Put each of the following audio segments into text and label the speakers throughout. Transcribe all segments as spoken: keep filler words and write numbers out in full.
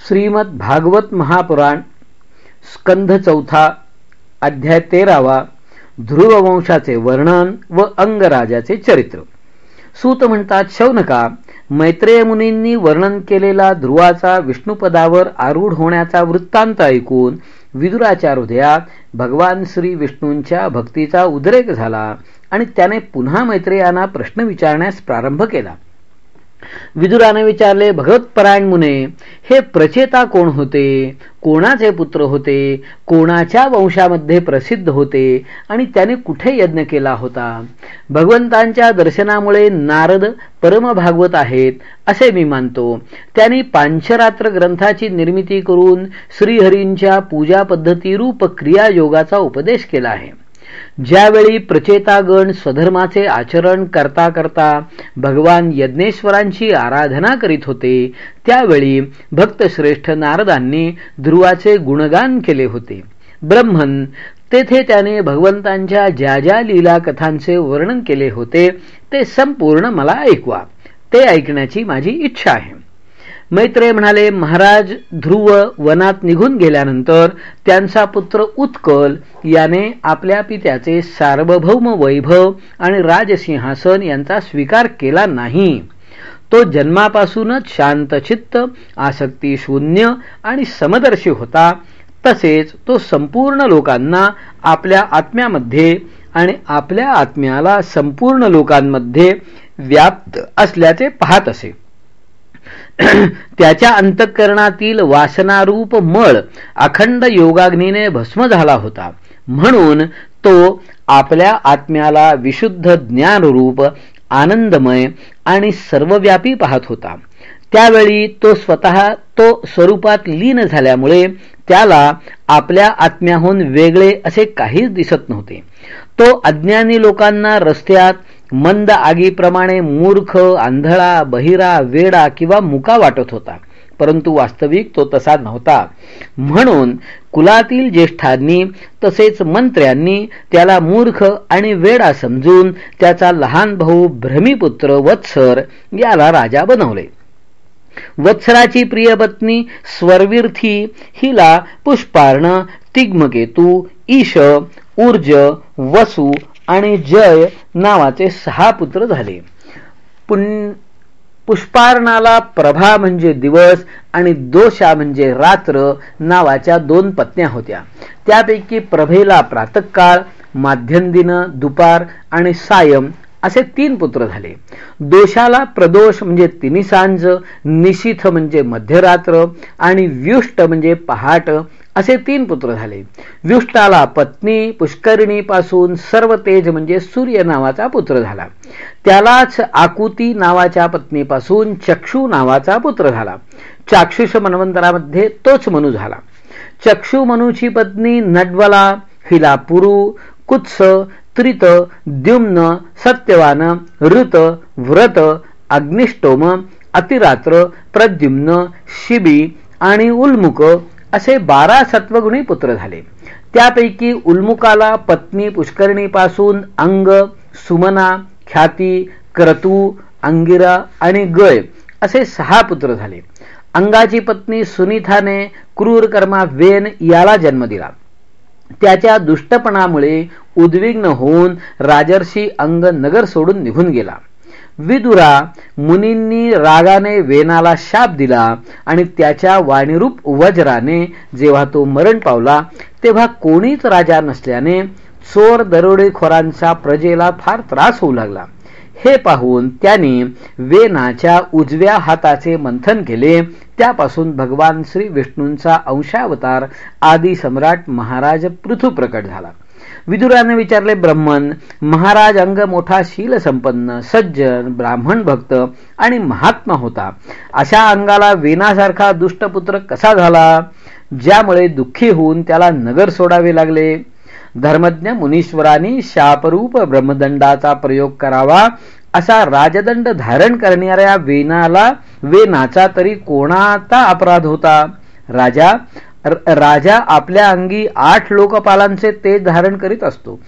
Speaker 1: श्रीमद भागवत महापुराण स्कंध चौथा अध्याय तेरावा ध्रुववंशाचे वर्णन व अंगराजाचे चरित्र. सूत म्हणतात, शौनका, मैत्रेय मुनींनी वर्णन केलेला ध्रुवाचा विष्णुपदावर आरूढ होण्याचा वृत्तांत ऐकून विदुराच्या हृदयात भगवान श्री विष्णूंच्या भक्तीचा उद्रेक झाला आणि त्याने पुन्हा मैत्रेयांना प्रश्न विचारण्यास प्रारंभ केला. विदुराने विचारले, भगवत्परायण मुने, हे प्रचेता कोण होते? कोणाचे पुत्र होते? कोणाच्या वंशामध्ये प्रसिद्ध होते? आणि त्याने कुठे यज्ञ केला होता? भगवंतांच्या दर्शनामुळे नारद परमभागवत आहेत असे मी मानतो. त्यांनी पांचरात्र ग्रंथाची निर्मिती करून श्रीहरींच्या पूजा पद्धतीरूप क्रियायोगाचा उपदेश केला आहे. ज्यावेळी प्रचेतागण स्वधर्माचे आचरण करता करता भगवान यज्ञेश्वरांची आराधना करीत होते, त्यावेळी भक्तश्रेष्ठ नारदांनी ध्रुवाचे गुणगान केले होते. ब्रह्मन तेथे त्याने भगवंतांच्या ज्या ज्या लीला कथांचे वर्णन केले होते ते संपूर्ण मला ऐकवा. ते ऐकण्याची माझी इच्छा आहे. मैत्रेय म्हणाले, महाराज ध्रुव वनात निघून गेल्यानंतर त्यांचा पुत्र उत्कल याने आपल्या पित्याचे सार्वभौम वैभव आणि राजसिंहासन यांचा स्वीकार केला नाही. तो जन्मापासूनच शांतचित्त, आसक्ती शून्य आणि समदर्शी होता. तसेच तो संपूर्ण लोकांना आपल्या आत्म्यामध्ये आणि आपल्या आत्म्याला संपूर्ण लोकांमध्ये व्याप्त असल्याचे पाहत असे. त्याच्या अंतःकरणातील वासनारूप मळ अखंड योगाग्नीने भस्म झाला होता. म्हणून तो आपल्या आत्म्याला विशुद्ध ज्ञानरूप, आनंदमय आणि सर्वव्यापी पाहत होता. त्यावेळी तो स्वतः तो स्वरूपात लीन झाल्यामुळे त्याला आपल्या आत्म्याहून वेगळे असे काहीच दिसत नव्हते. तो अज्ञानी लोकांना रस्त्यात मंद आगीप्रमाणे मूर्ख, आंधळा, बहिरा, वेडा किंवा मुका वाटत होता, परंतु वास्तविक तो तसा नव्हता. म्हणून कुलातील ज्येष्ठांनी तसेच मंत्र्यांनी त्याला मूर्ख आणि वेडा समजून त्याचा लहान भाऊ भ्रमीपुत्र वत्सर याला राजा बनवले. वत्सराची प्रिय पत्नी स्वर्वीर्थी हिला पुष्पार्ण, तिग्मकेतू, ईश, ऊर्ज, वसु आणि जय नावाचे सहा पुत्र झाले. पुष्पार्णाला प्रभा म्हणजे दिवस आणि दोषा म्हणजे रात्र नावाच्या दोन पत्न्या होत्या. त्यापैकी प्रभेला प्रातःकाळ, माध्यंदिन, दुपार आणि सायं असे तीन पुत्र झाले. दोषाला प्रदोष म्हणजे तिन्ही सांज, निशिथ म्हणजे मध्यरात्र आणि व्युष्ट म्हणजे पहाट असे तीन पुत्र झाले. व्युष्टाला पत्नी पुष्करिणीपासून सर्व तेज म्हणजे सूर्य नावाचा पुत्र झाला. त्यालाच आकुती नावाच्या पत्नीपासून चक्षु नावाचा पुत्र झाला. चाक्षुष मन्वंतरामध्ये तोच मनु झाला. चक्षु मनुची पत्नी नड्वला, हिला पुरु, कुत्स, त्रित, द्युम्न, सत्यवान, ऋत, व्रत, अग्निष्टोम, अतिरात्र, प्रद्युम्न, शिबी आणि उल्मुक असे बारा सत्वगुणी पुत्र झाले. त्यापैकी उल्मुकाला पत्नी पुष्करिणीपासून अंग, सुमना, ख्याती, क्रतू, अंगिरा आणि गय असे सहा पुत्र झाले. अंगाची पत्नी सुनीथाने क्रूर कर्मा वेन याला जन्म दिला. त्याच्या दुष्टपणामुळे उद्विग्न होऊन राजर्षी अंग नगर सोडून निघून गेला. विदुरा मुनींनी रागाने वेनाला शाप दिला आणि त्याच्या वाणीरूप वज्राने जेव्हा तो मरण पावला तेव्हा कोणीच राजा नसल्याने चोर दरोडेखोरांचा प्रजेला फार त्रास होऊ लागला. हे पाहून त्यांनी वेनाच्या उजव्या हाताचे मंथन केले. त्यापासून भगवान श्री विष्णूंचा अंशावतार आदी सम्राट महाराज पृथु प्रकट झाला. विदुराने विचारले, ब्रह्मन, महाराज अंग मोठा शील संपन्न, सज्जन, ब्राह्मण भक्त आणि महात्मा होता. अशा अंगाला वेनासारखा दुष्टपुत्र कसा झाला, ज्यामुळे दुःखी होऊन त्याला नगर सोडावे लागले? धर्मज्ञ मुनीश्वरांनी शापरूप ब्रह्मदंडाचा प्रयोग करावा असा राजदंड धारण करणाऱ्या वेनाला वेनाचा तरी कोणाचा अपराध होता? राजा राजा आपल्या अंगी आठ लोकपालांचे तेज धारण करीत असतो.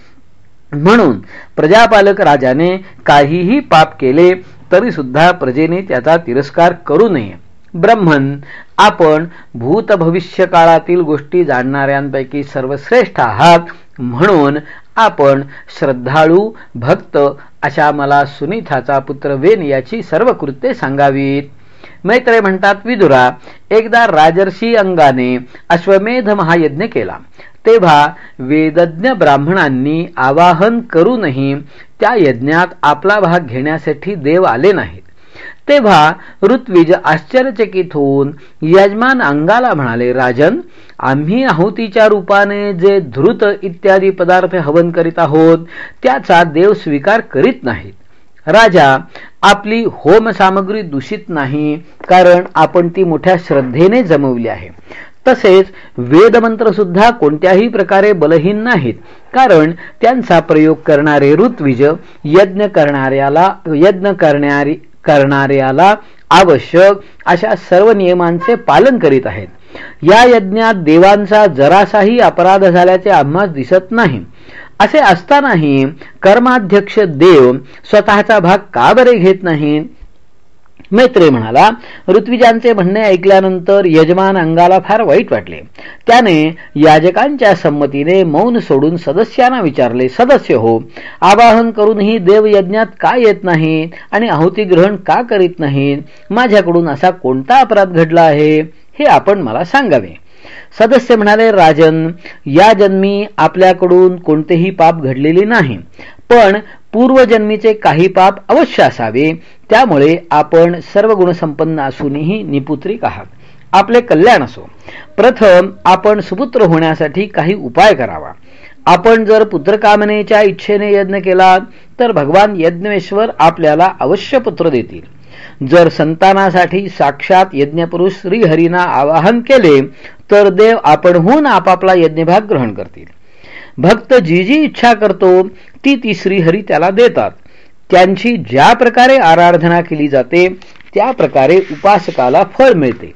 Speaker 1: म्हणून प्रजापालक राजाने काहीही पाप केले तरी सुद्धा प्रजेने त्याचा तिरस्कार करू नये. ब्रह्मन, आपण भूत भविष्य काळातील गोष्टी जाणणाऱ्यांपैकी सर्वश्रेष्ठ आहात, म्हणून आपण श्रद्धाळू भक्त अशा मला सुनीताचा पुत्र वेन याची सर्व कृत्ये सांगावीत. मैत्रेय म्हणतात, विदुरा, एकदा राजर्षी अंगाने अश्वमेध महायज्ञ केला. तेव्हा वेदज्ञ ब्राह्मणांनी आवाहन करूनही त्या यज्ञात आपला भाग घेण्यासाठी देव आले नाहीत. तेव्हा ऋत्विज आश्चर्यचकित होऊन यजमान अंगाला म्हणाले, राजन, आम्ही आहुतीच्या रूपाने जे धृत इत्यादी पदार्थ हवन करीत आहोत त्याचा देव स्वीकार करीत नाहीत. राजा, आपली होम सामग्री दूषित नाही, कारण आपण ती मोठ्या श्रद्धेने जमवली आहे. तसेच वेदमंत्र सुद्धा कोणत्याही प्रकारे बलहीन नाहीत, कारण त्यांचा प्रयोग करणारे ऋत्विज यज्ञ करणाऱ्याला यज्ञ करणारी करणाऱ्याला आवश्यक अशा सर्व नियमांचे पालन करीत आहेत. या यज्ञात देवांचा जरासाही अपराध झाल्याचे आम्हास दिसत नाही. असे असतानाही कर्माध्यक्ष देव स्वतःचा भाग का बरे घेत नाहीत? मैत्रेय म्हणाला, ऋत्विजांचे म्हणणे ऐकल्यानंतर यजमान अंगाला फार वाईट वाटले. त्याने याजकांच्या संमतीने मौन सोडून सदस्यांना विचारले, सदस्य हो, आवाहन करूनही देव यज्ञात का येत नाहीत आणि आहुती ग्रहण का करीत नाहीत? माझ्याकडून असा कोणता अपराध घडला आहे, हे आपण मला सांगावे. सदस्य म्हणाले, राजन, या जन्मी आपल्याकडून कोणतेही पाप घडलेले नाही, पण पूर्वजन्मीचे काही पाप अवश्य असावे. त्यामुळे आपण सर्व गुणसंपन्न असूनही निपुत्रिक आहात. आपले कल्याण असो. प्रथम आपण सुपुत्र होण्यासाठी काही उपाय करावा. आपण जर पुत्रकामनेच्या इच्छेने यज्ञ केला तर भगवान यज्ञेश्वर आपल्याला अवश्य पुत्र देतील. जर संतानासाठी साक्षात यज्ञपुरुष श्रीहरींना आवाहन केले तर देव आपणहून आपापला यज्ञभाग ग्रहण करतील. भक्त जी जी इच्छा करतो ती ती श्रीहरी त्याला देतात. त्यांची ज्या प्रकारे आराधना केली जाते त्या प्रकारे उपासकाला फळ मिळते.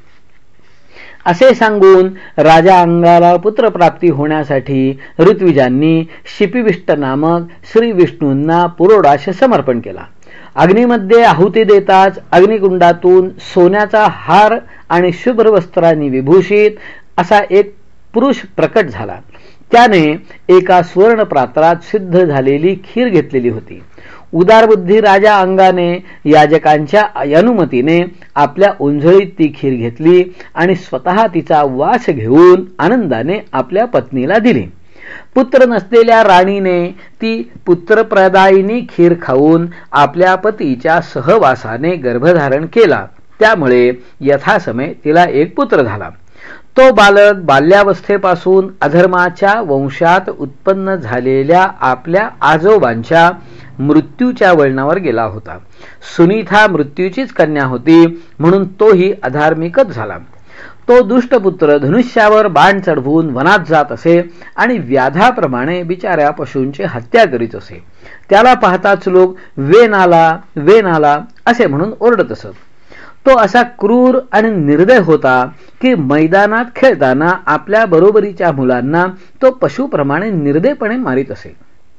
Speaker 1: असे सांगून राजा अंगाला पुत्रप्राप्ती होण्यासाठी ऋत्विजांनी शिपिविष्ट नामक श्री विष्णूंना पुरोडाश समर्पण केला. अग्नीमध्ये आहुती देताच अग्निकुंडातून सोन्याचा हार आणि शुभ्र वस्त्रांनी विभूषित असा एक पुरुष प्रकट झाला. त्याने एका सुवर्ण पात्रात सिद्ध झालेली खीर घेतलेली होती. उदारबुद्धी राजा अंगाने याजकांच्या अनुमतीने आपल्या ओंझळीत ती खीर घेतली आणि स्वतः तिचा वास घेऊन आनंदाने आपल्या पत्नीला दिली. पुत्र नसलेल्या राणीने ती पुत्रप्रदायिनी खीर खाऊन आपल्या पतीच्या सहवासाने गर्भधारण केला. त्यामुळे यथासमय तिला एक पुत्र झाला. तो बालक बाल्यावस्थेपासून अधर्माच्या वंशात उत्पन्न झालेल्या आपल्या आजोबांच्या मृत्यूच्या वळणावर गेला होता. सुनीता मृत्यूचीच कन्या होती, म्हणून तोही अधार्मिकच झाला. तो दुष्टपुत्र धनुष्यावर बाण चढवून वनात जात असे आणि व्याधाप्रमाणे बिचाऱ्या पशूंची हत्या करीत असे. त्याला पाहताच लोक वेन आला, वेन आला असे म्हणून ओरडत असत. तो असा क्रूर आणि निर्दय होता की मैदानात खेळताना आपल्या बरोबरीच्या मुलांना तो पशुप्रमाणे निर्दयपणे मारित असे.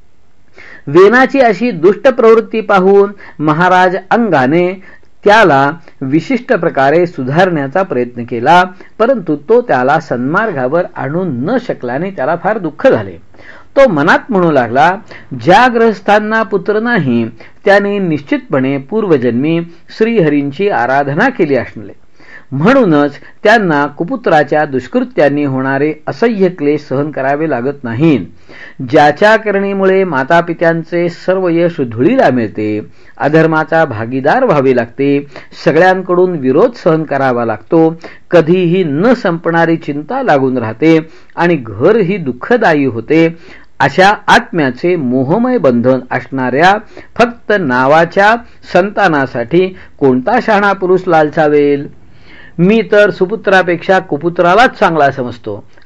Speaker 1: वेनाची अशी दुष्ट प्रवृत्ती पाहून महाराज अंगाने त्याला विशिष्ट प्रकारे सुधारण्याचा प्रयत्न केला, परंतु तो त्याला सन्मार्गावर आणू न शकल्याने त्याला फार दुःख झाले. तो मनात म्हणू लागला, ज्या ग्रहस्थांना पुत्र नाही त्यांनी निश्चितपणे पूर्वजन्मी श्रीहरींची आराधना केली असणे, म्हणूनच त्यांना कुपुत्राच्या दुष्कृत्यांनी होणारे असह्य क्लेश सहन करावे लागत नाहीत. ज्याच्या करणीमुळे मातापित्यांचे सर्व यश धुळीला मिळते, अधर्माचा भागीदार व्हावे लागते, सगळ्यांकडून विरोध सहन करावा लागतो, कधीही न संपणारी चिंता लागून राहते आणि घरही दुःखदायी होते, अशा आत्म्याचे मोहमय बंधन असणाऱ्या फक्त नावाच्या संतानासाठी कोणता शहाणा पुरुष लालचावेल? मी तर सुपुत्रापेक्षा कुपुत्रालाच चांगला समजतो,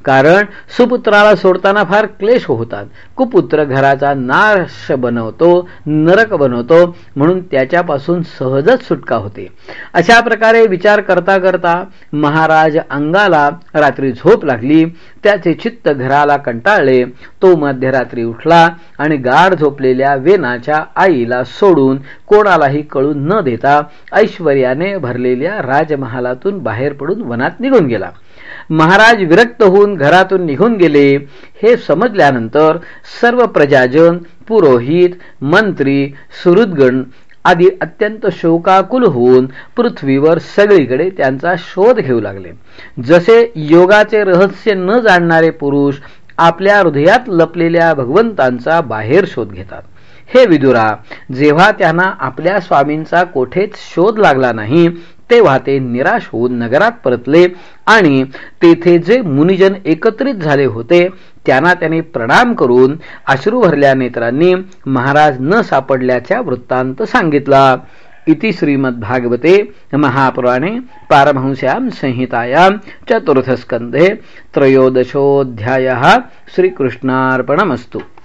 Speaker 1: कारण सुपुत्राला सोडताना फार क्लेश होतात. कुपुत्र घराचा नाश बनवतो, नरक बनवतो, म्हणून त्याच्यापासून सहजच सुटका होते. अशा प्रकारे विचार करता करता महाराज अंगाला रात्री झोप लागली. त्याचे चित्त घराला कंटाळले. तो मध्यरात्री उठला आणि गाढ झोपलेल्या वेनाच्या आईला सोडून कोणालाही कळू न देता ऐश्वर्याने भरलेल्या राजमहालातून बाहेर पडून वनात निघून गेला. महाराज विरक्त होऊन घरातून निघून गेले हे समजल्यानंतर सर्व प्रजाजन, पुरोहित, मंत्री, सुहृदगण आदी अत्यंत शोकाकुल होऊन पृथ्वीवर सगळीकडे त्यांचा शोध घेऊ लागले. जसे योगाचे रहस्य न जाणणारे पुरुष आपल्या हृदयात लपलेल्या भगवंतांचा बाहेर शोध घेतात. हे विदुरा, जेव्हा त्यांना आपल्या स्वामींचा कोठेच शोध लागला नाही तेव्हा ते निराश होऊन नगरात परतले आणि तेथे जे मुनिजन एकत्रित झाले होते त्यांना त्यांनी प्रणाम करून अश्रू भरल्या नेत्रांनी महाराज न सापडल्याचा वृत्तांत सांगितला. इति श्रीमद्भागवते महापुराणे पारमहंस्यां संहितायां चतुर्थस्कंधे त्रयोदशोऽध्यायः. श्रीकृष्णार्पणमस्तु.